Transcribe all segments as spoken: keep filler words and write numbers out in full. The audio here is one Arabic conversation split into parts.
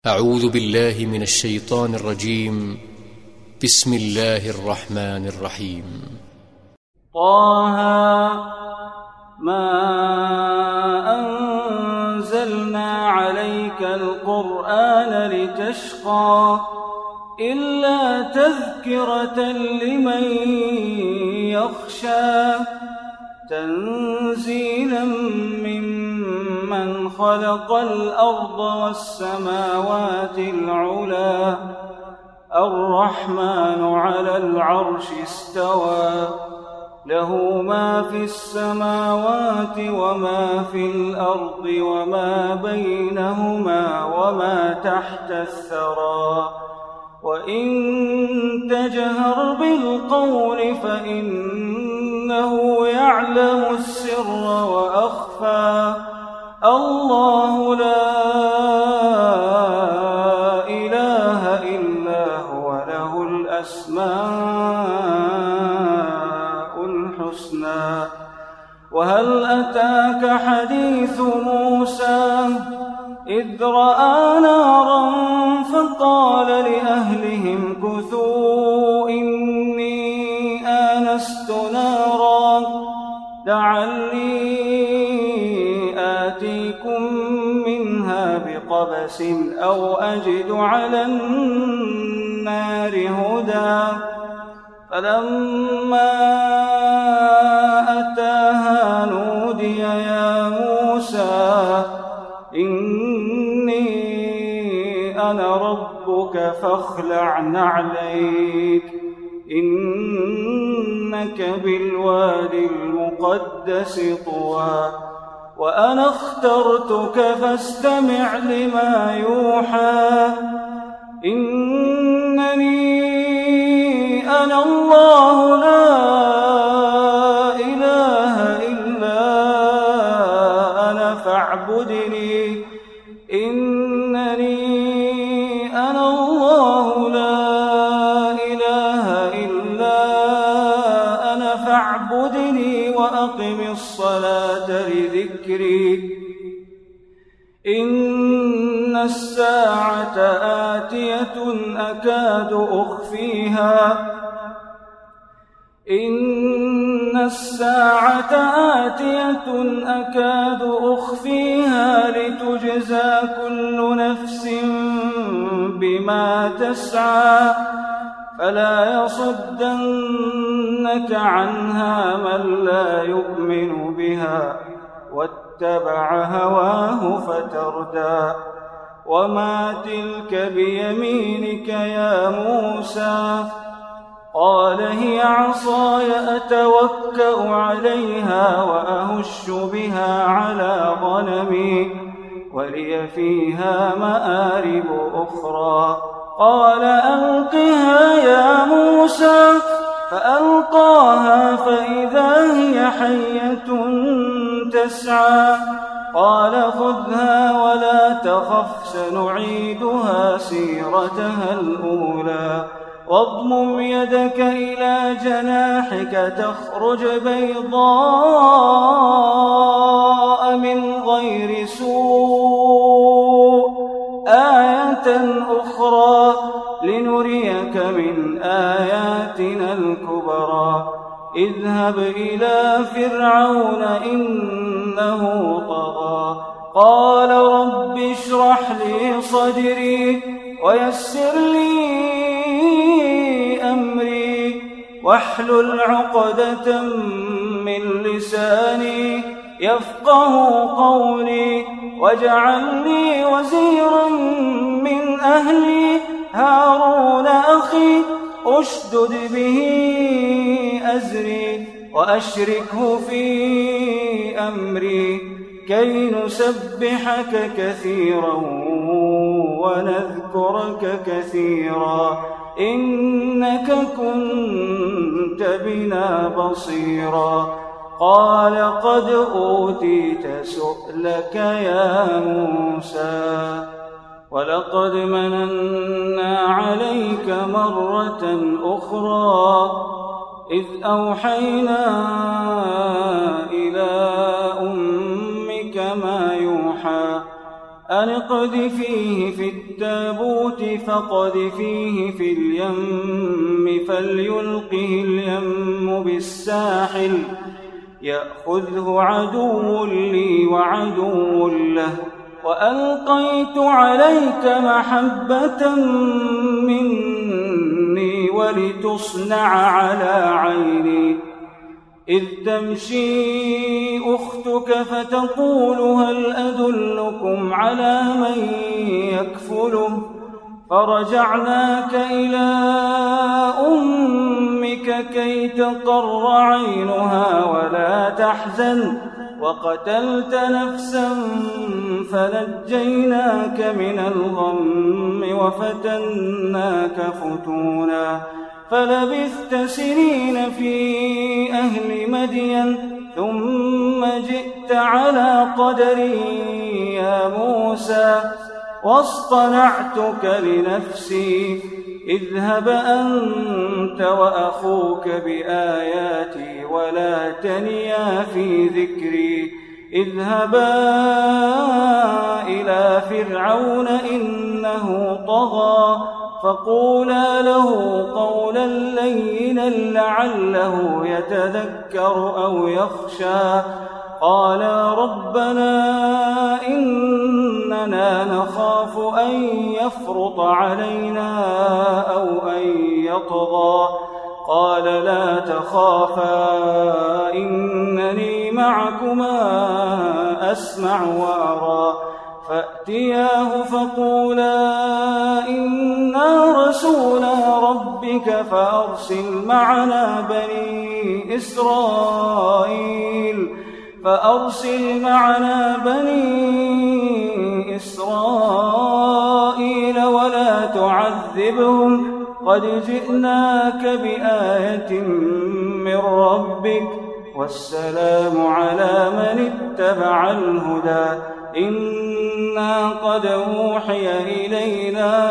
أعوذ بالله من الشيطان الرجيم. بسم الله الرحمن الرحيم. طه ما أنزلنا عليك القرآن لتشقى إلا تذكرة لمن يخشى تنزيلا ممن خلق الأرض والسماوات العلى الرحمن على العرش استوى له ما في السماوات وما في الأرض وما بينهما وما تحت الثرى وإن تجهر بالقول فإنه يعلم السر وأخفى الله لا إله إلا هو له الأسماء الحسنى. وهل أتاك حديث موسى إذ رأى نارا فقال لأهلهم كثوا إني آنست نارا لعلي آتيكم منها بقبس أو أجد على النار هدى. فلما أتاها نودي يا موسى إني أنا ربك فاخلع نعليك إنك بالوادي المقدس طوى وأنا اخترتك فاستمع لما يوحى إنني أنا الله لا إله إلا أنا فاعبدني إنني أنا الله لا إله إلا أنا فاعبدني وأقم الصلاة لذكري إن الساعة آتية أكاد أخفيها إن الساعة آتية أكاد أخفيها لتجزى كل نفس بما تسعى فلا يصدنك عنها من لا يؤمن بها واتبع هواه فتردى. وما تلك بيمينك يا موسى قال هي عصاي أتوكأ عليها وأهش بها على غنمي ولي فيها مآرب أخرى قال ألقها يا موسى فألقاها فإذا هي حية تسعى قال خذها ولا تخف سنعيدها سيرتها الأولى واضمم يدك إلى جناحك تخرج بيضاء من غير سوء آية أخرى لنريك من آياتنا الكبرى اذهب إلى فرعون إنه طغى قال رب اشرح لي صدري ويسر لي أمري واحلل عقدة من لساني يفقه قولي واجعل لي وزيرا من أهلي هارون أخي أشدد به أزري وأشركه في أمري كي نسبحك كثيرا ونذكرك كثيرا إنك كنت بنا بصيرا قال قد أوتيت سؤلك يا موسى ولقد مننا عليك مرة أخرى إذ أوحينا إلى أمك ما يوحى أن اقذفيه في التابوت فاقذفيه في اليم فليلقه اليم بالساحل يأخذه عدو لي وعدو له وألقيت عليك محبة مني ولتصنع على عيني إذ تمشي أختك فتقول هل أدلكم على من يكفله فرجعناك إلى أمك كي تقر عينها ولا تحزن وقتلت نفسا فنجيناك من الغم وفتناك فتونا فلبثت سنين في أهل مدين ثم جئت على قدري يا موسى واصطنعتك لنفسي اذهب أنت وأخوك بآياتي ولا تنيا في ذكري اذهبا إلى فرعون إنه طغى فقولا له قولا لينا لعله يتذكر أو يخشى قالا ربنا إننا نخاف أن يفرط علينا أو أن يطغى قال لا تخافا إنني معكما أسمع وأرى فأتياه فقولا إنا رسولا ربك فأرسل معنا بني إسرائيل فأرسل معنا بني إسرائيل ولا تعذبهم قد جئناك بآية من ربك والسلام على من اتبع الهدى إنا قد أوحي إلينا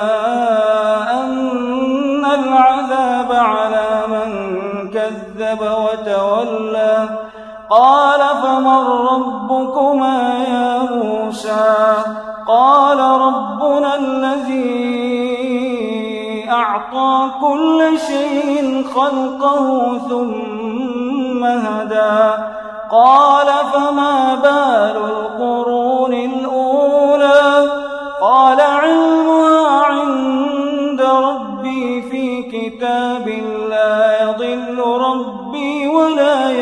أن العذاب على من كذب وتولى قال فمن ربكما يا موسى قال ربنا الذي أعطى كل شيء خلقه ثم هدى قال فما بال القرون الأولى قال علمها عند ربي في كتاب لا يضل ربي ولا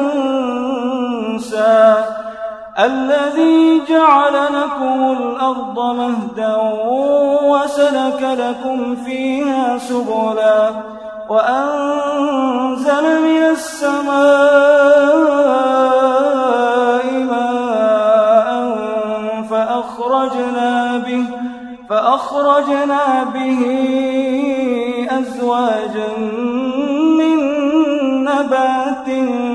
ينسى الذي جعل لكم الأرض مهدا وسلك لكم فيها سبلا وأنزل من السماء ماء فأخرجنا به فأخرجنا به أزواجا من نبات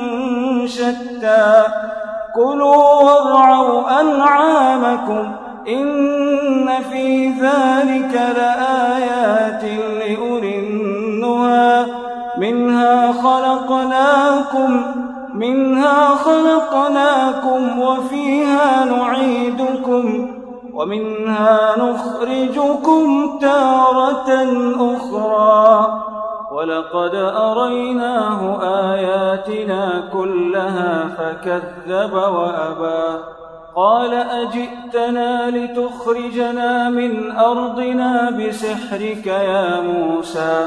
شتى كلوا وارعوا أنعامكم إن في ذلك لآيات لأولي النهى منها خلقناكم منها خلقناكم وفيها نعيدكم ومنها نخرجكم تارة أخرى ولقد أريناه آياتنا كلها فكذب وأبى قال أجئتنا لتخرجنا من أرضنا بسحرك يا موسى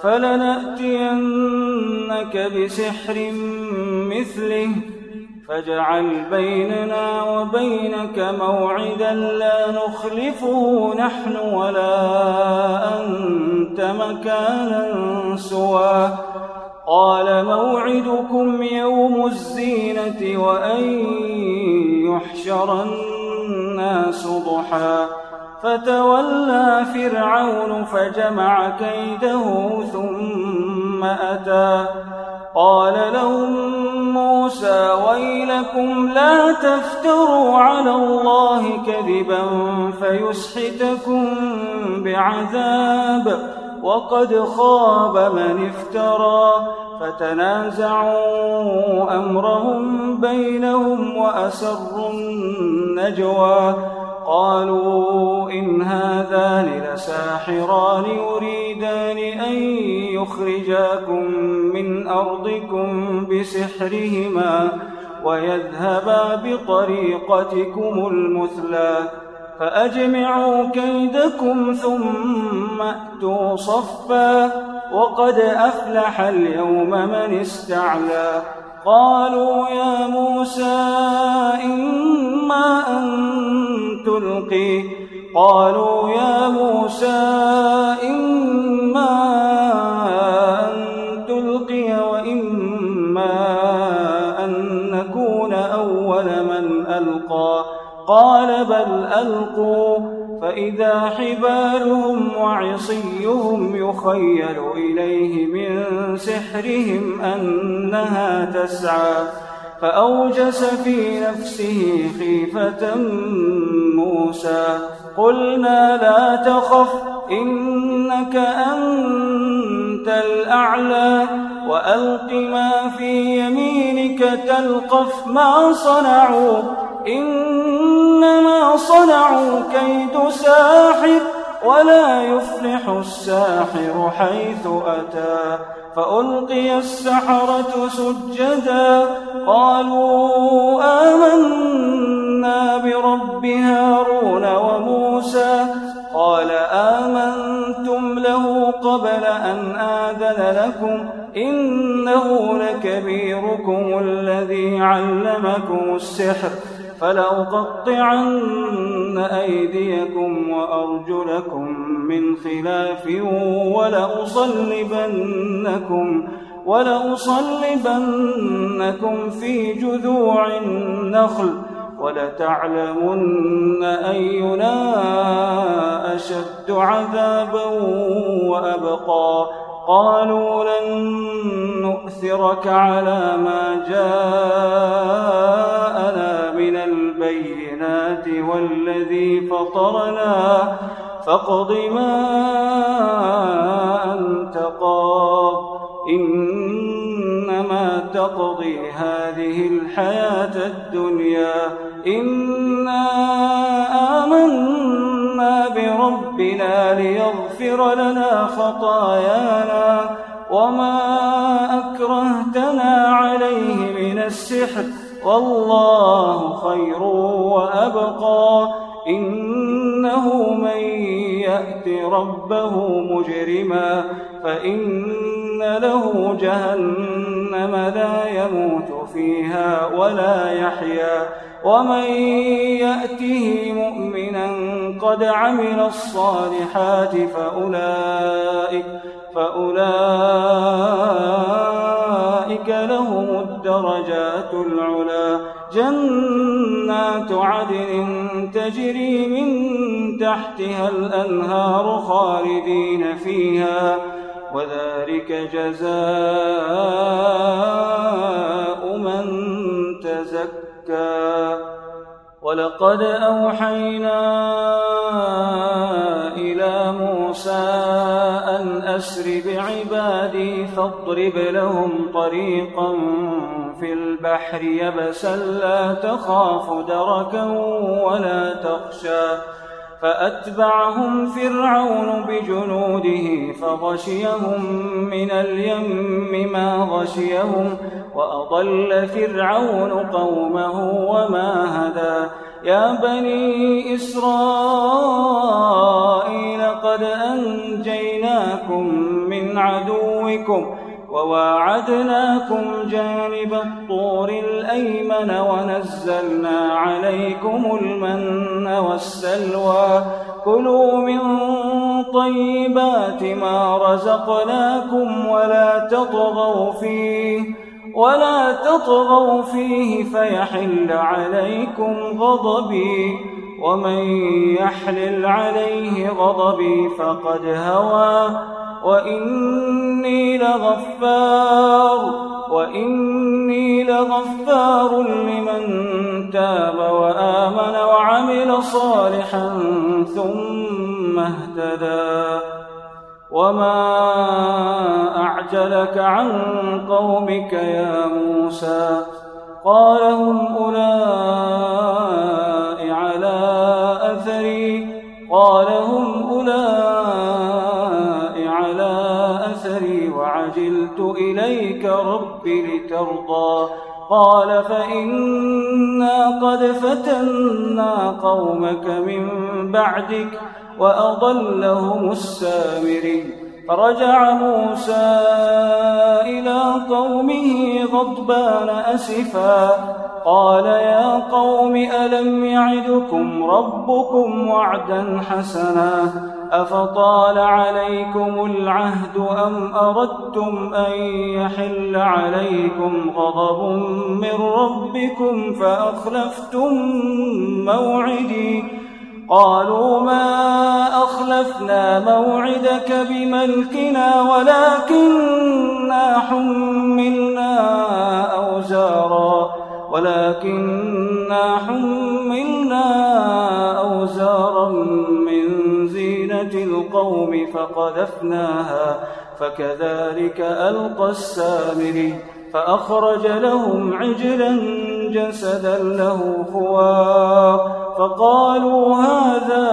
فلنأتينك بسحر مثله فاجعل بيننا وبينك موعدا لا نخلفه نحن ولا أنت مكانا سوى قال موعدكم يوم الزينة وأن يحشر الناس ضحى فتولى فرعون فجمع كيده ثم أتى قال لهم موسى ويلكم لا تفتروا على الله كذبا فيسحتكم بعذاب وقد خاب من افترى فتنازعوا أمرهم بينهم وأسروا النجوى قالوا إن هذان لساحران يريدان أن يخرجاكم من أرضكم بسحرهما ويذهبا بطريقتكم المثلى فأجمعوا كيدكم ثم أتوا صفا وقد أفلح اليوم من استعلى قالوا يا موسى إما أن تلقي قالوا يا موسى إما أن تلقي وإما أن نكون أول من ألقى قال بل ألقوا فإذا حبالهم وعصيهم يخيل إليه من سحرهم أنها تسعى فأوجس في نفسه خيفة موسى قلنا لا تخف إنك أنت الأعلى وألق ما في يمينك تلقف ما صنعوا إنما صنعوا كيد ساحر ولا يفلح الساحر حيث أتى فألقي السحرة سجدا قالوا آمنا برب هارون وموسى قال آمنتم له قبل أن آذن لكم إنه لكبيركم الذي علمكم السحر فلأقطعن أيديكم وأرجلكم من خلاف ولأصلبنكم ولأصلبنكم في جذوع النخل ولتعلمن أينا أشد عذابا وأبقى قالوا لن نؤثرك على ما جاءنا من البينات والذي فطرنا فاقض ما أنت قاض إنما تقضي هذه الحياة الدنيا إنا آمنا بربنا ليغفر لنا خطايانا وما أكرهتنا عليه من السحر والله خير وأبقى إنه من يأت ربه مجرما فإن له جهنم لا يموت فيها ولا يحيا ومن يأته مؤمنا قد عمل الصالحات فأولئك, فأولئك لهم الدرجات العلى جنات عدن تجري من تحتها الأنهار خالدين فيها وذلك جزاء من تزكى ولقد أوحينا إلى موسى أن أسر بعبادي فاضرب لهم طريقا في البحر يبسا لا تخاف دركا ولا تخشى فأتبعهم فرعون بجنوده فغشيهم من اليم ما غشيهم وأضل فرعون قومه وما هدى يا بني إسرائيل قد أنجيناكم من عدوكم وواعدناكم جانب الطور الأيمن ونزلنا عليكم المن والسلوى كلوا من طيبات ما رزقناكم ولا تطغوا فيه ولا تطغوا فيه فيحل عليكم غضبي ومن يحلل عليه غضبي فقد هوى وإني لغفار وإني لغفار لمن تاب وآمن وعمل صالحا ثم اهتدى وما أعجلك عن قومك يا موسى قال هم أولئك على قال هم أولئك على أثري وعجلت إليك رب لترضى قال فإنا قد فتنا قومك من بعدك وأضلهم السامري فرجع موسى إلى قومه غضبان أسفا قال يا قوم ألم يعدكم ربكم وعدا حسنا أفطال عليكم العهد أم أردتم أن يحل عليكم غضب من ربكم فأخلفتم موعدي قالوا ما أخلفنا موعدك بملكنا ولكننا حملنا أوزارا ولكننا حملنا أوزارا من زينة القوم فقذفناها فكذلك ألقى السامري فأخرج لهم عجلا جسدا له خوار فقالوا هذا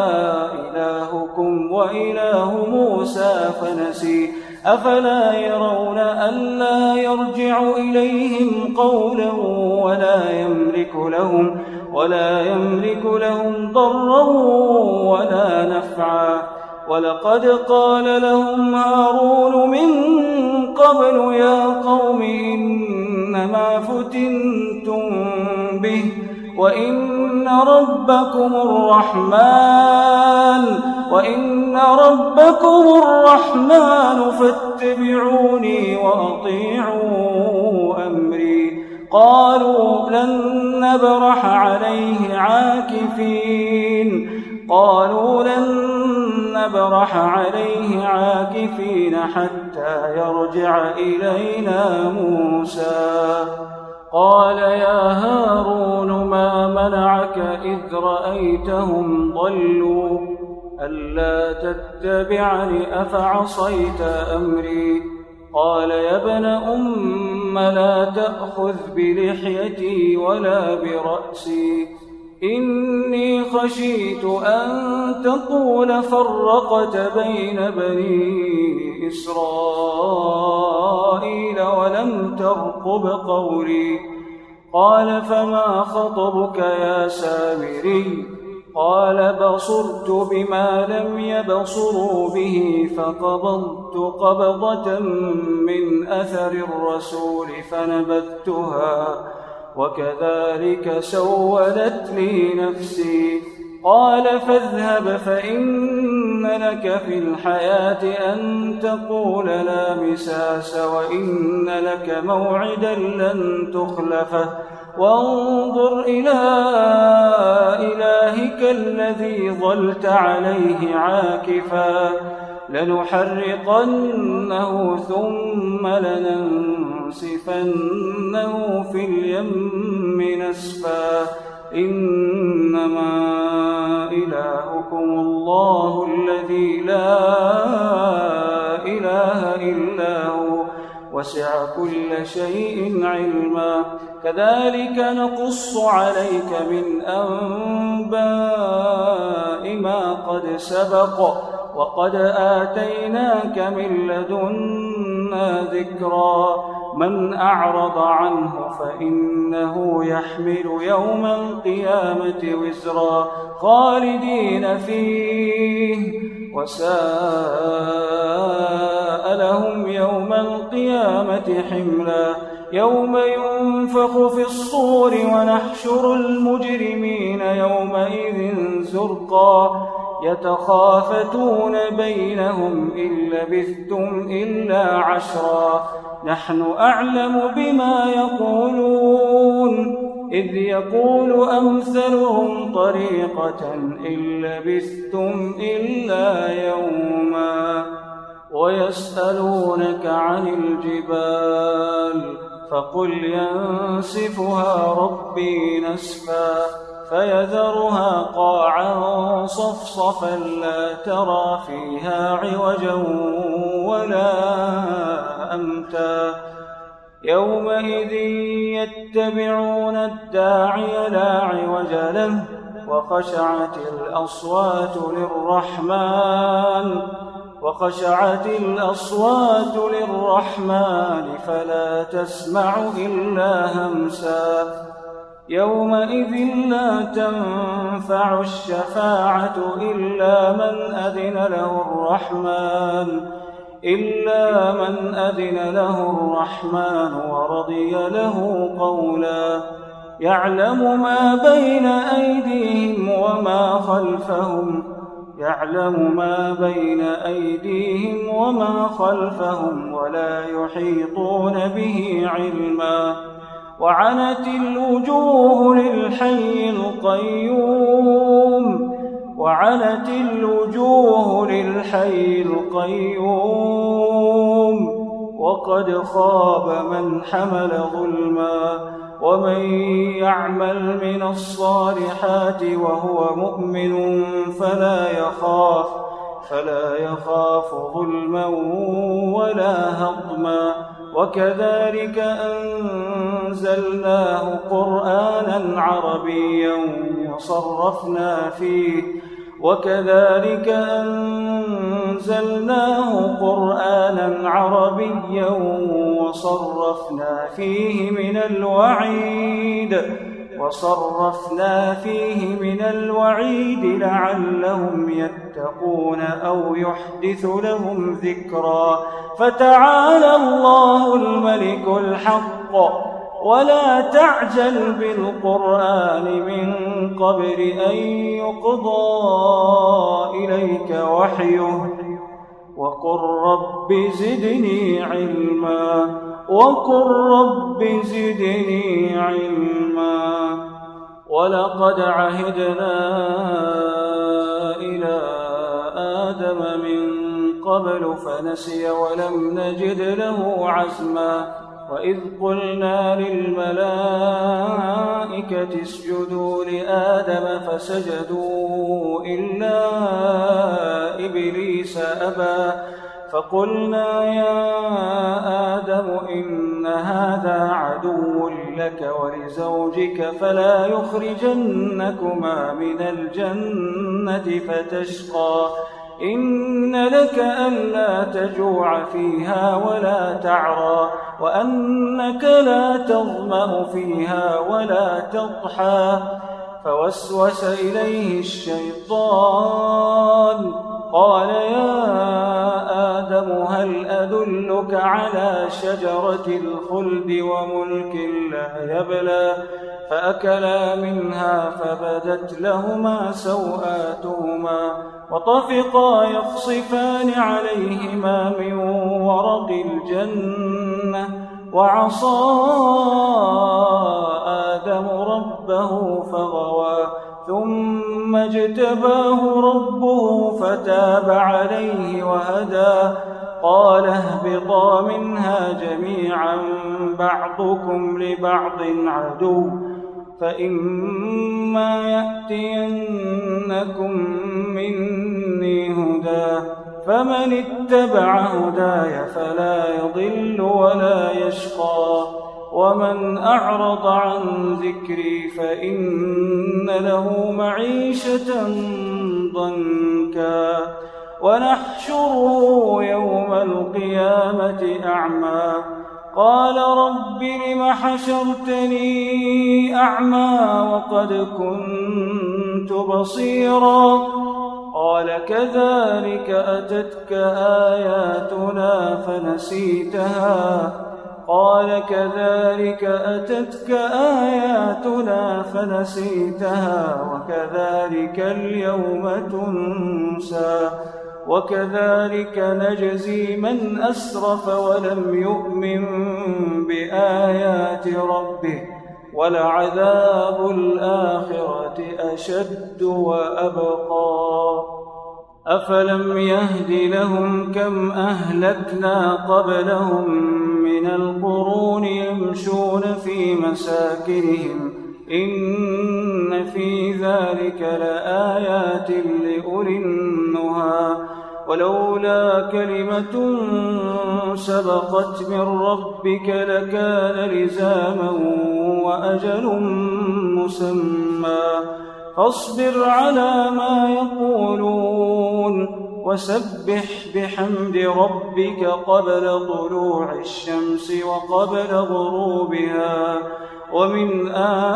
إلهكم وإله موسى فنسي أفلا يرون ألا يرجع إليهم قولا ولا يملك لهم ولا يملك لهم ضرا ولا نفعا ولقد قال لهم هارون من قبل يا قوم إنما فتنتم به وإن ربكم الرحمن وإن ربكم الرحمن فاتبعوني وأطيعوا أمري قالوا لن نبرح عليه عاكفين قالوا لن نبرح عليه عاكفين حتى يرجع إلينا موسى قال يا هارون ما منعك إذ رأيتهم ضلوا ألا تتبعني أفعصيت أمري قال يا ابن أم لا تأخذ بلحيتي ولا برأسي إني خشيت أن تقول فرقت بين بني إسرائيل ولم ترقب قولي قال فما خطبك يا سامري قال بصرت بما لم يبصروا به فقبضت قبضة من أثر الرسول فنبذتها وكذلك سولت لي نفسي قال فاذهب فإن لك في الحياة أن تقول لا مساس وإن لك موعدا لن تخلفه وانظر إلى إلهك الذي ظلت عليه عاكفا لنحرقنه ثم لننسفنه في اليم نسفا إنما إلهكم الله الذي لا إله إلا هو وسع كل شيء علما كذلك نقص عليك من أنباء ما قد سبق وقد آتيناك من لدنا ذكرا من أعرض عنه فإنه يحمل يوم القيامة وزرا خالدين فيه وساء لهم يوم القيامة حملا يوم ينفخ في الصور ونحشر المجرمين يومئذ زرقا يتخافتون بينهم إن لبثتم إلا عشرا نحن أعلم بما يقولون إذ يقول أمثلهم طريقة إن لبثتم إلا يوما ويسألونك عن الجبال فقل ينسفها ربي نسفا فيذرها قاعا صفصفا لا ترى فيها عوجا ولا أمتا يومئذ يتبعون الداعي لا عوج له وخشعت الأصوات للرحمن وخشعت الأصوات للرحمن فلا تسمع إلا همسا يومئذ لا تنفع الشفاعة إلا من أذن له الرحمن إلا من أذن له الرحمن ورضي له قولا يعلم ما بين أيديهم وما خلفهم يعلم ما بين أيديهم وما خلفهم ولا يحيطون به علما وعنت الوجوه للحي القيوم وعنت الوجوه للحي القيوم وقد خاب من حمل ظلما ومن يعمل من الصالحات وهو مؤمن فلا يخاف فلا يخاف ظلما ولا هضما وكذلك أنزلناه قرآنا عربيا وصرفنا فيه وكذلك أنزلناه قرآنا عربيا وصرفنا فيه من الوعيد وصرفنا فيه من الوعيد لعلهم يتقون أو يحدث لهم ذكرا فتعالى الله الملك الحق ولا تعجل بالقرآن من قبل أن يقضى إليك وحيه وقل رب زدني علما وقل رب زدني علما ولقد عهدنا إلى آدم من قبل فنسي ولم نجد له عزما وإذ قلنا للملائكة اسجدوا لآدم فسجدوا إلا إبليس أبى فقلنا يا آدم إن هذا عدو لك ولزوجك فلا يخرجنكما من الجنة فتشقى إن لك ألا تجوع فيها ولا تعرى وأنك لا تظمأ فيها ولا تضحى فوسوس إليه الشيطان قال يا آدم هل أدلك على شجرة الخلد وملك لا يبلى فأكلا منها فبدت لهما سوآتهما وطفقا يخصفان عليهما من ورق الجنة وعصى آدم ربه فغوى ثم اجتباه ربه فتاب عليه وهدى قال اهبطا منها جميعا بعضكم لبعض عدو فإما يأتينكم مني هدى فمن اتبع هداي فلا يضل ولا يشقى ومن أعرض عن ذكري فإن له معيشة ضنكا ونحشره يوم القيامة أعمى قال رب لم حشرتني أعمى وقد كنت بصيرا قال كذلك أتتك آياتنا فنسيتها قال كذلك أتتك آياتنا فنسيتها وكذلك اليوم تنسى وكذلك نجزي من أسرف ولم يؤمن بآيات ربه ولعذاب الآخرة أشد وأبقى أفلم يهد لهم كم أهلكنا قبلهم من القرون يمشون في مساكنهم إن في ذلك لآيات لأولي النهى ولولا كلمة سبقت من ربك لكان لزاما وأجل مسمى فاصبر على ما يقولون وسبح بحمد ربك قبل طلوع الشمس وقبل غروبها ومن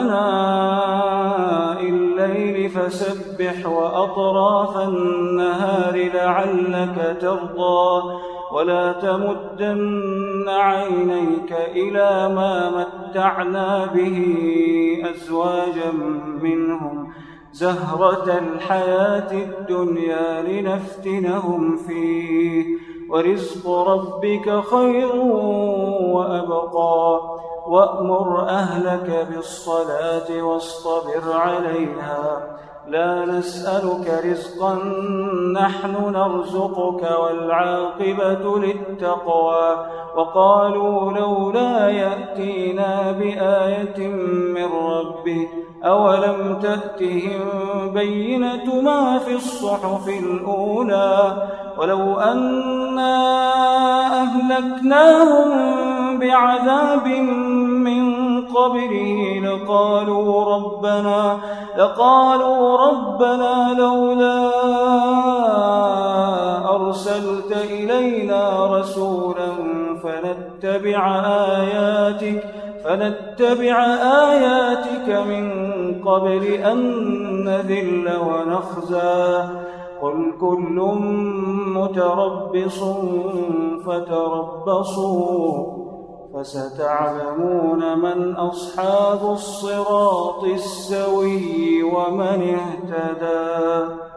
آناء الليل فسبح وأطراف النهار لعلك ترضى ولا تمدن عينيك إلى ما متعنا به أزواجا منهم زهرة الحياة الدنيا لنفتنهم فيه ورزق ربك خير وأبقى وأمر أهلك بالصلاة واصطبر عليها لا نسألك رزقا نحن نرزقك والعاقبة للتقوى وقالوا لولا يأتينا بآية من ربه أولم تأتهم بينة ما في الصحف الأولى ولو أنا أهلكناهم بعذاب من قبله لقالوا ربنا لقالوا ربنا لولا أرسلت إلينا رسولا فنتبع آياتك فنتبع آياتك من قبل أن نذل ونخزى قل كل متربص فتربصوا فستعلمون من أصحاب الصراط السوي ومن اهتدى.